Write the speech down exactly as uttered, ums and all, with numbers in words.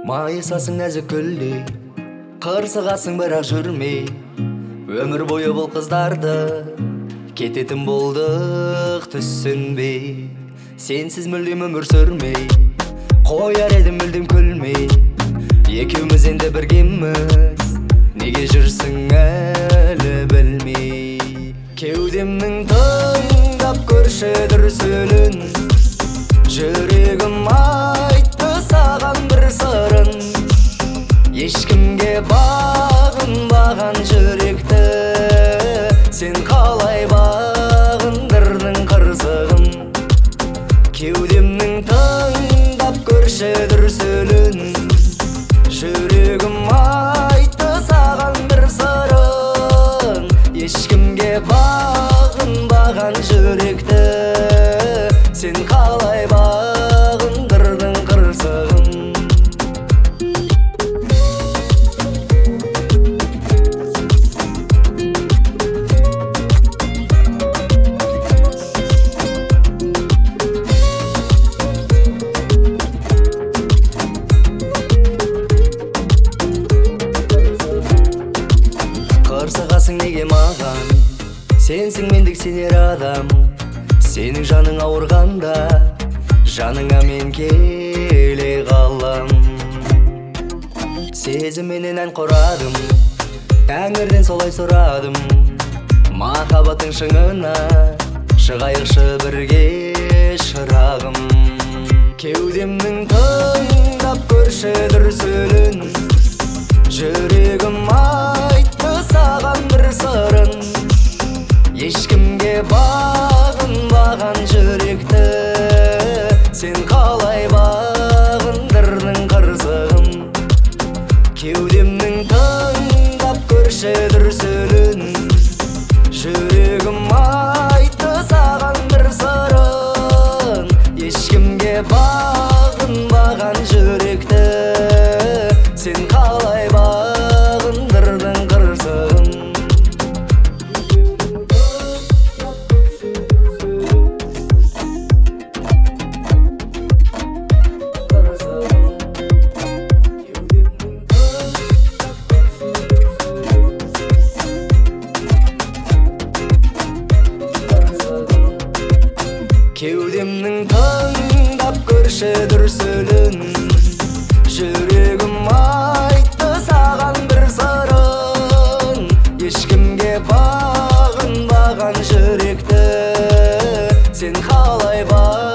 Майысасың нәзік гүлдей, қырсығасың бірақ жүрмей. Өмір бойы бұл қыздарды кететін болдық түсінбей. Сенсіз мүлдем өмір сүрмей, қояр едім мүлдем күлмей. Екеуміз енді біргеміз, неге жүрсің әлі білмей. Кеудемнің тыңдап көрші дүрсілін, жүрегім айтты саған бір сырын. Ешкімге бағынбаған жүректі сен қалай бағындырдың қырсығын. Кеудемнің тыңдап көрші дүрсілін, жүрегім айтты саған бір сырын. Ешкімге бағынбаған жүректі сен қалай бағындырдың қырсығын. Қырсығасың неге маған, сенсің мендік сенер адам. Сенің жаның ауырғанда, жаныңа мен келе қалам. Сезімменен ән құрадым, тәңірден солай сұрадым. Махаббаттың шыңына шығайықшы бірге шырағым. Кеудемнің тыңдап көрші дүрсілін, жүрегім айтты саған бір сырын. Ешкімге бағынбаған жүректі сен қалай бағындырдың қырсығын. Кеудемнің тыңдап көрші дүрсілін, жүрегім айтты саған бір сырын. Ешкімге бағынбаған жүректі сен қалай бағындырдың қырсығын. Кеудемнің тыңдап көрші дүрсілін, жүрегім айтты саған бір сырын. Ешкімге бағынбаған жүректі сен қалай бағындырдың